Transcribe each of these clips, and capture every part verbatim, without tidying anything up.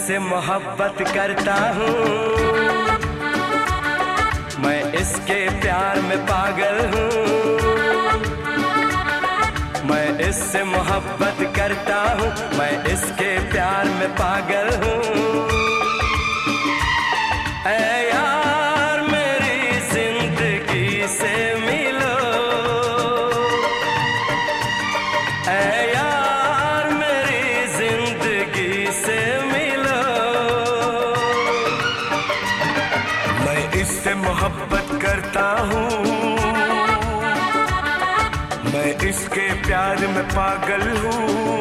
इससे मोहब्बत करता हूँ, मैं इसके प्यार में पागल हूँ। मैं इससे मोहब्बत करता हूँ, मैं इसके प्यार में पागल हूँ। ऐ यार मेरी जिंदगी से मिलो, ऐ यार मेरी जिंदगी से मिलो। मैं इससे मोहब्बत करता हूँ, मैं इसके प्यार में पागल हूँ।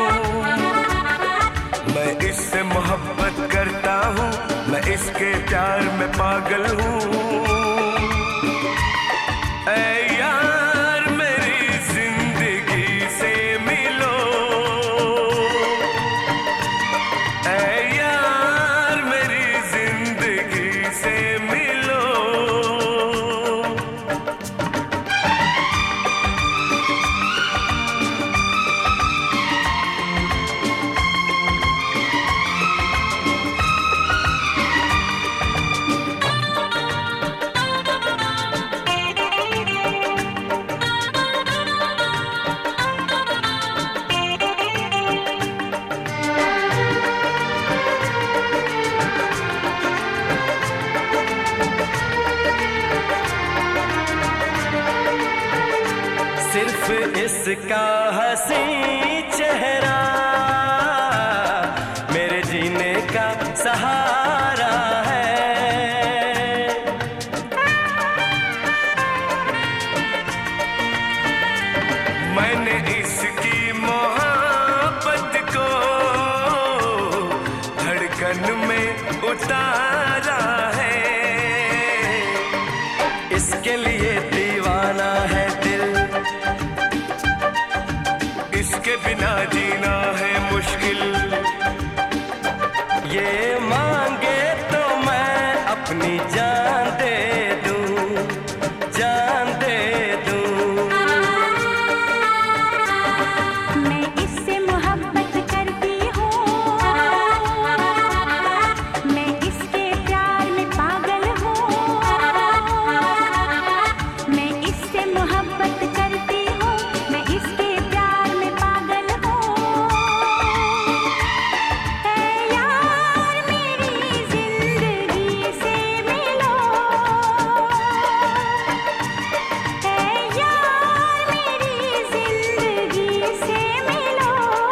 मैं इससे मोहब्बत करता हूँ, मैं इसके प्यार में पागल हूँ। ऐ यार मेरी जिंदगी से मिलो, ऐ यार मेरी जिंदगी से मिलो। सिर्फ इसका हंसी चेहरा मेरे जीने का सहारा है। मैंने इसकी मोहब्बत को धड़कन में उतारा है। इसके लिए दीवाना है दिल, इसके बिना जीना है मुश्किल। ये मांगे तो मैं अपनी जान दे दूं, जान दे दूं। मैं इससे मोहब्बत करती हूँ, मैं इसके प्यार में पागल हूँ। मैं इससे मोहब्बत करती हूँ, मैं इसके प्यार में पागल हूँ। ऐ यार मेरी जिंदगी से मिलो, ऐ यार मेरी जिंदगी से मिलो।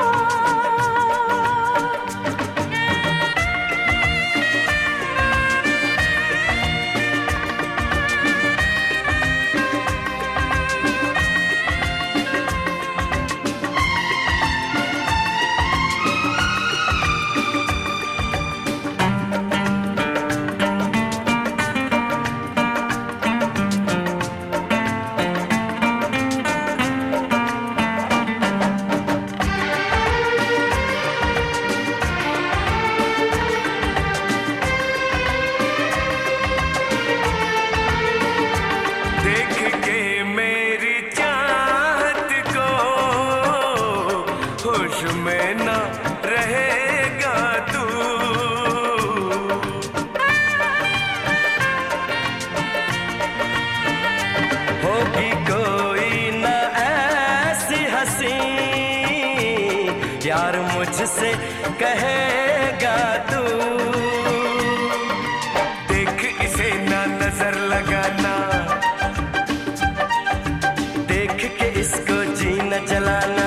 देख के मेरी चाहत को होश में न रहेगा तू। होगी कोई न ऐसी हंसी यार मुझसे कहेगा तू। देख इसे ना नजर लगाना, देख के इसको जीना जलाना।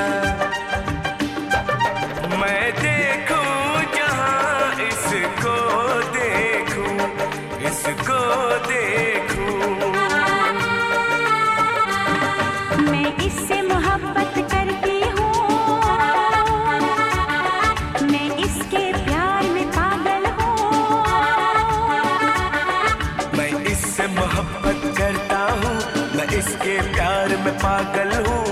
मैं देखूं जहां इसको देखूं, इसको देखूं। मैं इससे मोहब्बत करती हूँ, मैं इसके प्यार में पागल हूँ। मैं इससे मोहब्बत करता हूँ, मैं इसके प्यार में पागल हूँ।